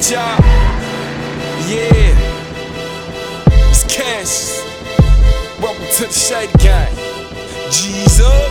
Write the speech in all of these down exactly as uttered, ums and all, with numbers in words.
Cash, y'all. Yeah. It's Cash. Welcome to the Shady Gang. G's up.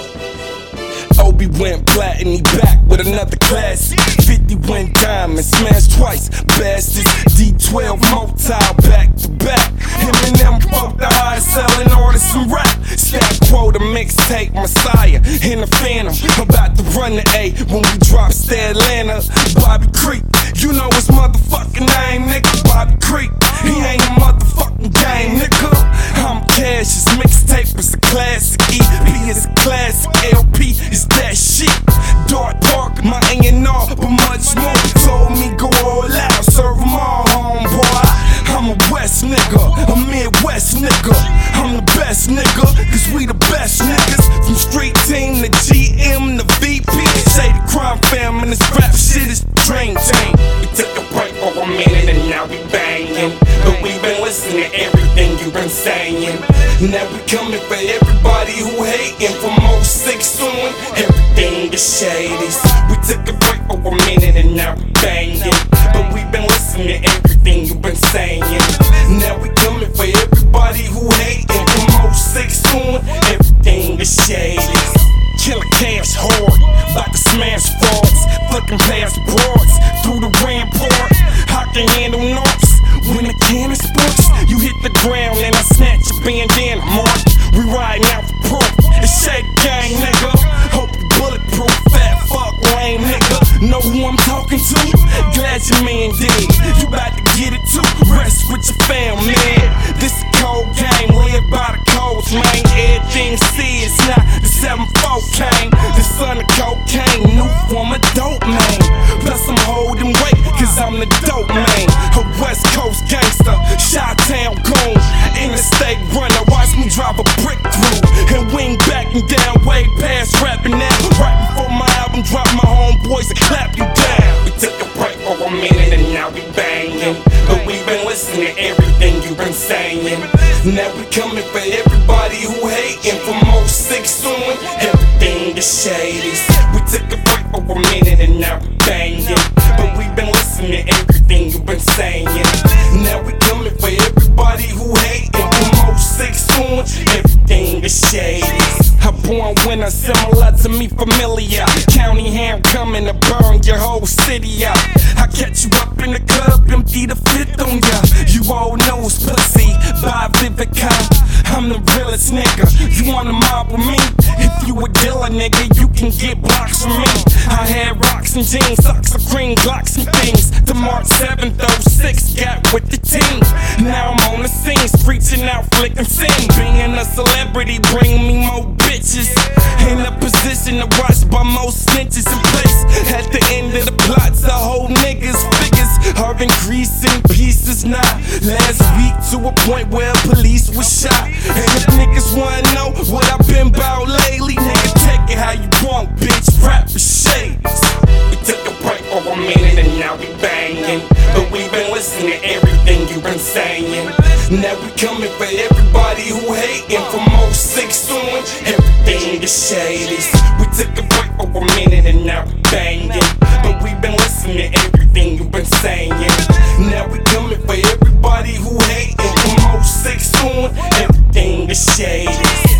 Obi went plat and he back with another classic. fifty went diamond, smashed twice. Bastards, D twelve motile back to back. Him and them both the highest selling artists in rap. Stack quota mixtape Messiah in the Phantom. About to run the A when we drop to Atlanta. Bobby Creek, you know his motherfucking name, nigga. Bobby Creek, he ain't a motherfucking game, nigga. I'm Cash, his mixtape is a classic. E P is a classic, L P is that shit. Dart Park, my A and R, but much more. Told me go all out, serve them all, homeboy. I'm a West nigga, a Midwest nigga. I'm the best nigga, cause we the best niggas. From street team to G M to V P. Shady Crime Fam and this rap shit is dream team. We took a break for a minute and now we banging. But we been listening to everything you been saying. Now we coming for everybody who hating. From oh six on, everything is shady. We took a break for a minute and now we banging. But we been listening to everything you been saying. Now we coming for everybody who hating. From oh six on, everything is shady. Killer Cash hard, about to smash frauds. Flicking past broads, through the rampart. I can handle knocks. When the cannon sports, you hit the ground and I snatch your bandana mark. We riding out for proof, it's Shady Gang, nigga. Hope you bulletproof, fat fuck lame nigga. Know who I'm talking to? Glad your man did. You about to get it too, rest with your fam, man. This a cold game, live by the codes, man. Everything see is not the seven four king. The son of cocaine, new form of dope, man. Plus I'm holding weight, cause I'm the dope, man. A West Coast gangster, Chi-Town goon, interstate runner, watch me drive a brick through and wing back and down, way past rapping now. Right before my album drop, my homeboys will clap you down. We took a break for a minute and now we banging. But we been listening to everything you been saying. Now we coming for everybody who hating. From oh six on, everything is shady. We took a break for a minute and now we banging. But we been listening to everything you been saying. Now we coming for everybody who hating. From oh six on, everything is shady. A born winner, similar to me, familiar. County hand coming to burn your whole city out. I catch you up in the club, empty the fifth on ya. You all know it's pussy by Vivica. I'm the realest nigga. You wanna mob with me? If you a dealer, nigga, you can get blocks from me. I had rocks and jeans, socks of green, Glocks and things. The March seventh oh six got with the team. Now I'm on the scene, preaching out, flicking scene. Being a celebrity, bring me more bitches. In a position to watch by most snitches in place. At the end of the plot, the whole niggas figures are increasing pieces now. Last week to a point where police was shot. And if niggas wanna know what I've been about lately, nigga, take it how you want, bitch. Rap for shades. We took a break for a minute and now we banging. But we been listening to everything you been saying. Now we coming for everybody who hating. From oh six on, everything is shady. We took a break for a minute and now we banging. But we been listening to everything you been saying. Now we coming for everybody who hating. From oh six on, everything is shady.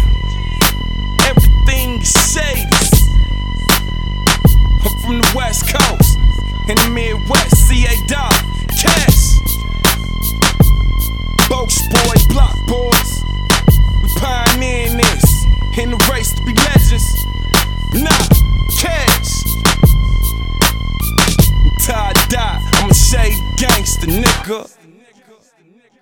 Everything is shady. I'm from the West Coast, in the Midwest, C A Dog, Cash. Boats boys, block boys. We pioneering this, in the race to be legends. Nah, Cash. Until I die, I'm a shady gangster, nigga.